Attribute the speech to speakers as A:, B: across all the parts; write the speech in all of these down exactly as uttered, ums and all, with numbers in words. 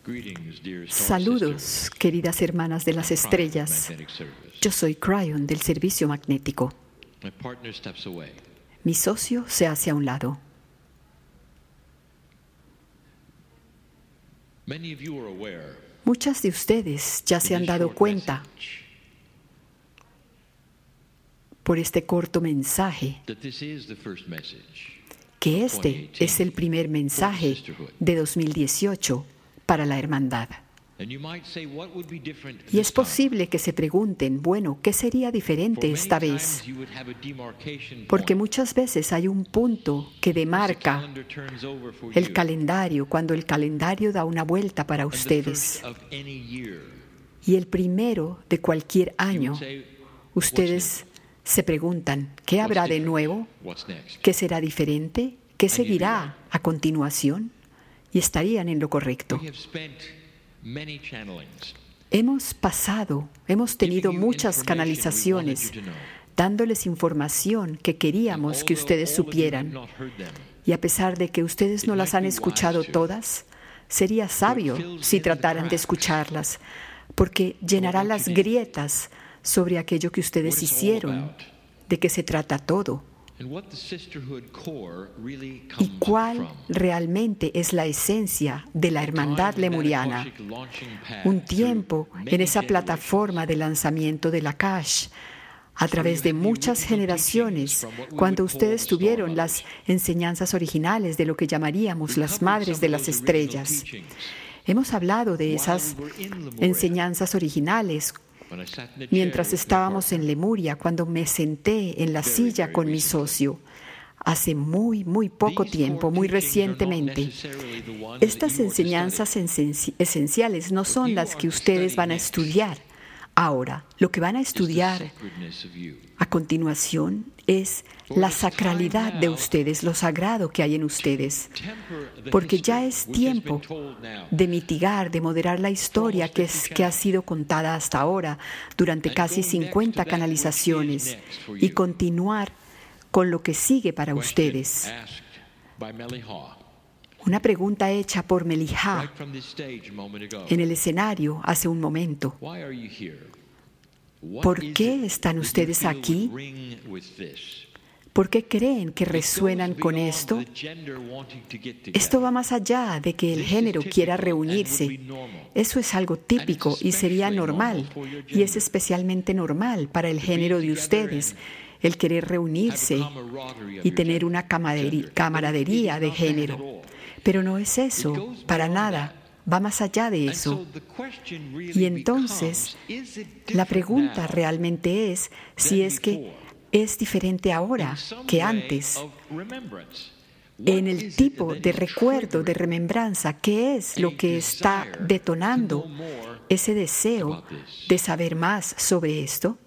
A: Saludos, queridas hermanas de las estrellas. Yo soy Cryon del servicio magnético. Mi socio se hace a un lado. Muchas de ustedes ya se han dado cuenta por este corto mensaje que este es el primer mensaje de dos mil dieciocho para la hermandad. Y es posible que se pregunten, bueno, ¿qué sería diferente esta vez? Porque muchas veces hay un punto que demarca el calendario, cuando el calendario da una vuelta para ustedes. Y el primero de cualquier año, ustedes se preguntan, ¿qué habrá de nuevo? ¿Qué será diferente? ¿Qué seguirá a continuación? Y estarían en lo correcto. Hemos pasado, hemos tenido muchas canalizaciones, dándoles información que queríamos que ustedes supieran. Y a pesar de que ustedes no las han escuchado todas, sería sabio si trataran de escucharlas, porque llenará las grietas sobre aquello que ustedes hicieron, de qué se trata todo. ¿Y cuál realmente es la esencia de la hermandad lemuriana? Un tiempo en esa plataforma de lanzamiento de la Akash, a través de muchas generaciones, cuando ustedes tuvieron las enseñanzas originales de lo que llamaríamos las madres de las estrellas. Hemos hablado de esas enseñanzas originales mientras estábamos en Lemuria, cuando me senté en la silla con mi socio, hace muy, muy poco tiempo, muy recientemente. Estas enseñanzas esenciales no son las que ustedes van a estudiar ahora. Lo que van a estudiar a continuación es la sacralidad de ustedes, lo sagrado que hay en ustedes. Porque ya es tiempo de mitigar, de moderar la historia que, es, que ha sido contada hasta ahora durante casi cincuenta canalizaciones y continuar con lo que sigue para ustedes. Una pregunta hecha por Melihá en el escenario hace un momento. ¿Por qué están ustedes aquí? ¿Por qué creen que resuenan con esto? Esto va más allá de que el género quiera reunirse. Eso es algo típico y sería normal, y es especialmente normal para el género de ustedes, el querer reunirse y tener una camaradería de género. Pero no es eso, para nada. Va más allá de eso. Y entonces, la pregunta realmente es si es que es diferente ahora que antes. En el tipo de recuerdo, de remembranza, ¿qué es lo que está detonando ese deseo de saber más sobre esto?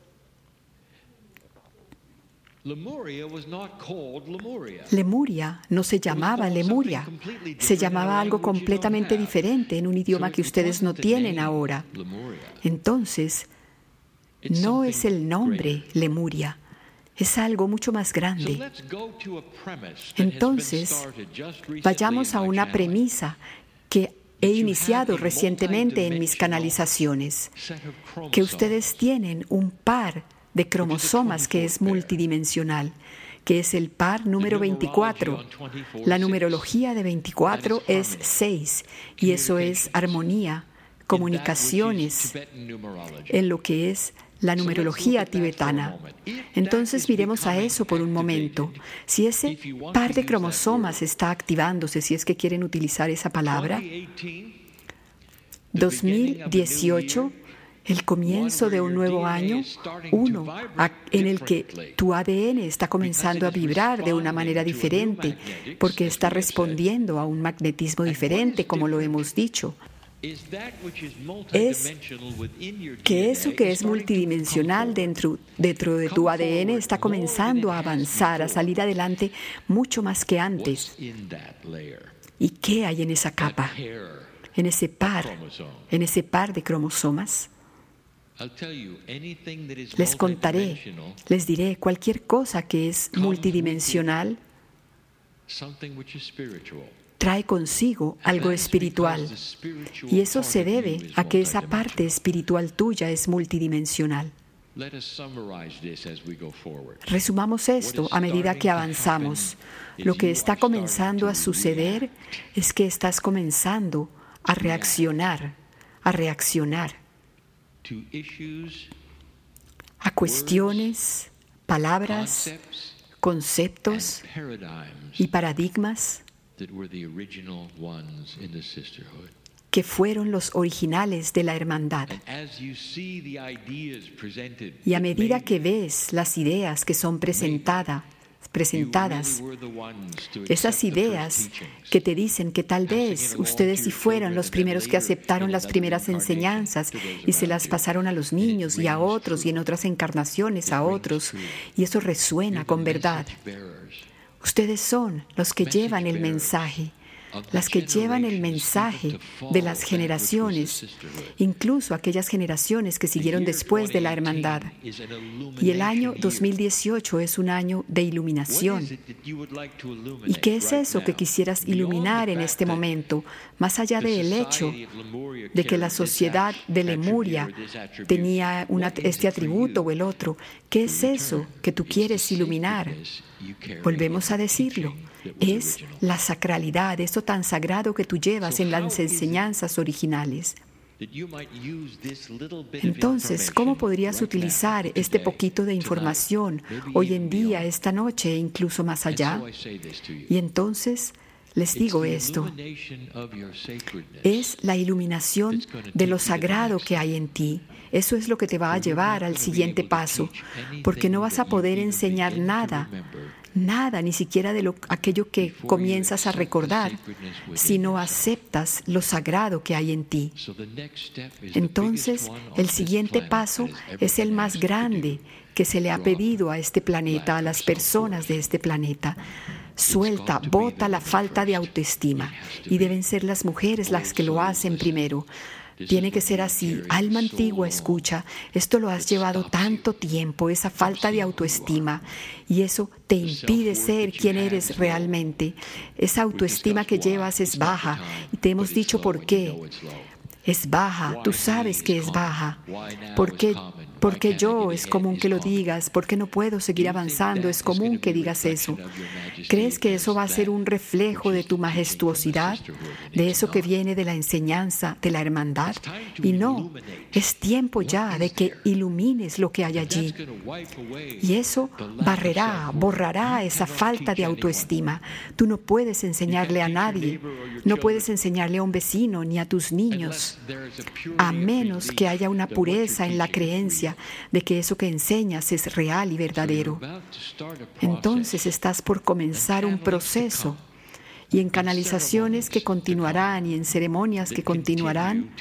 A: Lemuria no se llamaba Lemuria, se llamaba algo completamente diferente en un idioma que ustedes no tienen ahora. Entonces, no es el nombre Lemuria, es algo mucho más grande. Entonces, vayamos a una premisa que he iniciado recientemente en mis canalizaciones, que ustedes tienen un par de cromosomas que es multidimensional, que es el par número veinticuatro. La numerología de veinticuatro es seis, y eso es armonía, comunicaciones, en lo que es la numerología tibetana. Entonces miremos a eso por un momento. Si ese par de cromosomas está activándose, si es que quieren utilizar esa palabra, dos mil dieciocho, el comienzo de un nuevo año, uno en el que tu A D N está comenzando a vibrar de una manera diferente, porque está respondiendo a un magnetismo diferente, como lo hemos dicho. Es que eso que es multidimensional dentro, dentro de tu A D N está comenzando a avanzar, a salir adelante mucho más que antes. ¿Y qué hay en esa capa? En ese par, en ese par de cromosomas. Les contaré, les diré cualquier cosa que es multidimensional trae consigo algo espiritual. Y eso se debe a que esa parte espiritual tuya es multidimensional. Resumamos esto a medida que avanzamos. Lo que está comenzando a suceder es que estás comenzando a reaccionar, a reaccionar a cuestiones, palabras, conceptos y paradigmas que fueron los originales de la hermandad. Y a medida que ves las ideas que son presentadas, presentadas, esas ideas que te dicen que tal vez ustedes sí fueron los primeros que aceptaron las primeras enseñanzas y se las pasaron a los niños y a otros y en otras encarnaciones a otros, y eso resuena con verdad. Ustedes son los que llevan el mensaje, las que llevan el mensaje de las generaciones, incluso aquellas generaciones que siguieron después de la hermandad. Y el año dos mil dieciocho es un año de iluminación. ¿Y qué es eso que quisieras iluminar en este momento? Más allá del hecho de que la sociedad de Lemuria tenía una, este atributo o el otro, ¿qué es eso que tú quieres iluminar? Volvemos a decirlo. Es la sacralidad, eso tan sagrado que tú llevas en las enseñanzas originales. Entonces, ¿cómo podrías utilizar este poquito de información hoy en día, esta noche e incluso más allá? Y entonces les digo esto: es la iluminación de lo sagrado que hay en ti. Eso es lo que te va a llevar al siguiente paso, porque no vas a poder enseñar nada, nada, ni siquiera de lo, aquello que comienzas a recordar, si no aceptas lo sagrado que hay en ti. Entonces, el siguiente paso es el más grande que se le ha pedido a este planeta, a las personas de este planeta. Suelta, bota la falta de autoestima, y deben ser las mujeres las que lo hacen primero. Tiene que ser así. Alma antigua, escucha, esto lo has llevado tanto tiempo, esa falta de autoestima, y eso te impide ser quien eres realmente. Esa autoestima que llevas es baja, y te hemos dicho por qué. Es baja, tú sabes que es baja. ¿Por qué? Porque yo, es común que lo digas. ¿Por qué no puedo seguir avanzando? Es común que digas eso. ¿Crees que eso va a ser un reflejo de tu majestuosidad? ¿De eso que viene de la enseñanza de la hermandad? Y no, es tiempo ya de que ilumines lo que hay allí. Y eso barrerá, borrará esa falta de autoestima. Tú no puedes enseñarle a nadie, no puedes enseñarle a un vecino ni a tus niños, a menos que haya una pureza en la creencia de que eso que enseñas es real y verdadero. Entonces estás por comenzar un proceso, y en canalizaciones que continuarán y en ceremonias que continuarán,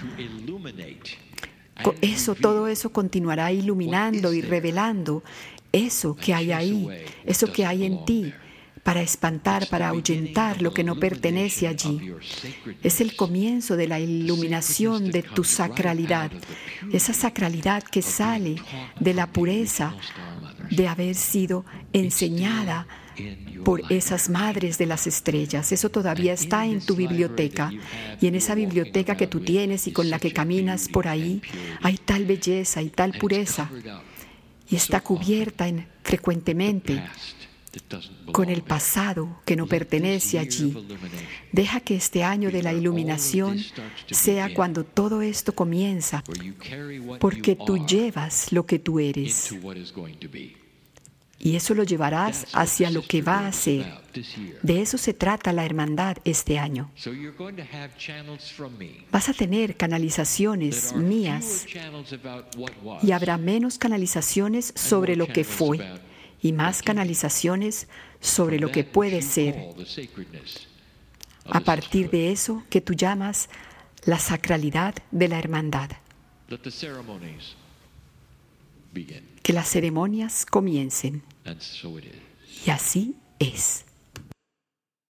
A: eso, todo eso continuará iluminando y revelando eso que hay ahí, eso que hay en ti, para espantar, para ahuyentar lo que no pertenece allí. Es el comienzo de la iluminación de tu sacralidad, esa sacralidad que sale de la pureza de haber sido enseñada por esas madres de las estrellas. Eso todavía está en tu biblioteca, y en esa biblioteca que tú tienes y con la que caminas por ahí, hay tal belleza y tal pureza, y está cubierta en, frecuentemente con el pasado que no pertenece allí. Deja que este año de la iluminación sea cuando todo esto comienza, porque tú llevas lo que tú eres, y eso lo llevarás hacia lo que va a ser. De eso se trata la hermandad este año. Vas a tener canalizaciones mías, y habrá menos canalizaciones sobre lo que fue y más canalizaciones sobre lo que puede ser, a partir de eso que tú llamas la sacralidad de la hermandad. Que las ceremonias comiencen. Y así es.